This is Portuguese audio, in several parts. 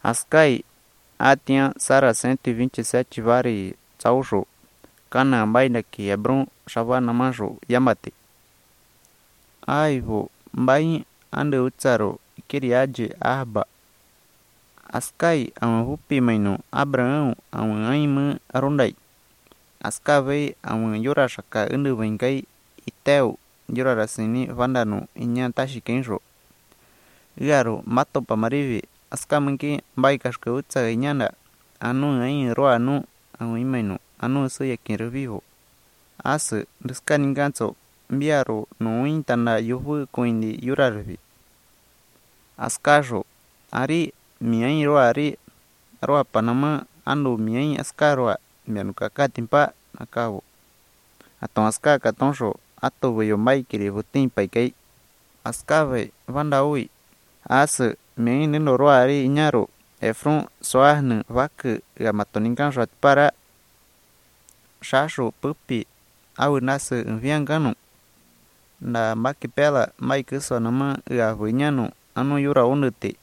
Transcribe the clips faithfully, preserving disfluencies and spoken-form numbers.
Askai atinha Sara cento e vinte e sete vari tsausho. Kana mbaina ki Hebron shavana manjo yamate. Aivo mbai ande utsaro Kiriaje Arba. Askai awan hupi maino Abraão awan aima arondai. Askavei awan yorashaka ende vengai iteu yorarasini vandano inya tashi kenjo. Iaro mato pamarivi askamanki mbai kashka utsa inyanda anu ai roa anu awan imaino anu soya kinrevivo. Ase riskani ganso mbiaro no intana yuhu koindi yorarvi. Askajo ari miai roa ari roa panama ando miai askaroa mianuka katimpa nakavo. Aton aska katonjo ato veyo mai kiri vutin paikai. Askave vanda ui. Ase miai nino roa ari inyaro Efron soahne vake gamatoninganjo atpara. Shasho pupi awe nase enviangano. Na makipela mai keso nama eavuinyano anu yura ondete.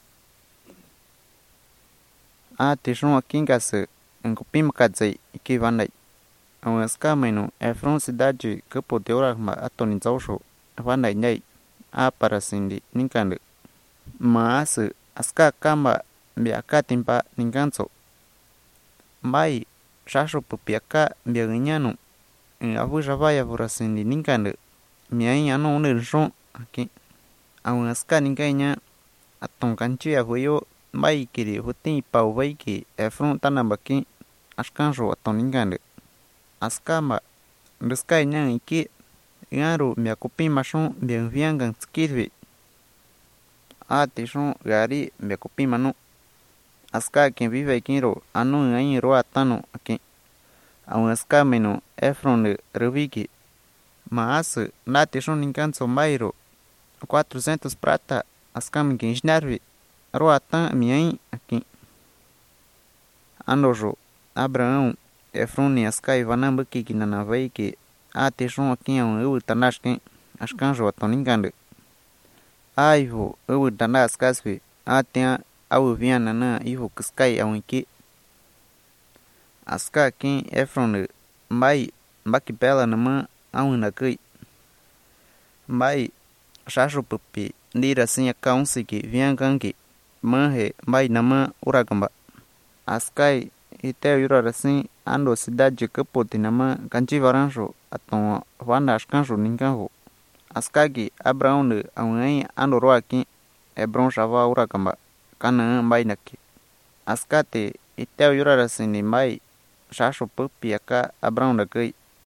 A tishon akingase enkupim kadzei iki vandai. Awan aska maino Efron cidade kepo teorahma atonin zausho vandai nyai. A parasindi ninkande. Maase aska kamba biakatimpa ninkanso. Mai shasho pupiaka biaginyano. En avu javaya vorasindi ninkande. Miai ano one rishon aki. Awan aska ninkainya aton kanchi avuyo mai kiri hutin pau vaiki Efron tanambaki ashkanjo aton ninkande. Askama riskai nyang iki ngaro miakupin mashon bienviangan skirvi. A tishon gari miakupin manu. Aska quien vive kinro anu ai roa tano aki. Awan aska meno Efron de reviki. Maase na tishon ninkanso mairo quatrocentos prata askam kinshnarvi roa tan miai aki. Andojo Abraão Efron ni aska ivanambaki kinanavai ki a tishon aki awan ewu tanashkin ashkanjo aton ninkande. Aivo ewu tanda askasvi a tia awu viana na ivo kiskai awan ki. Aska ki Efron de mbai mbaki pela nama awan nakui. Mbai shasho pupi ndira sinya kaunsiki vianganki manhe mbai nama uragamba. Askai iteo yurarasin ando cidade kepoti nama kanchi varanjo aton vanda ashkanjo ninkanjo. Askagi Abraão de awan ando roaki Hebron shava uragamba kana mbai naki. Askate iteo yurarasin ni mbai shasho pupi aka Abraão nakui.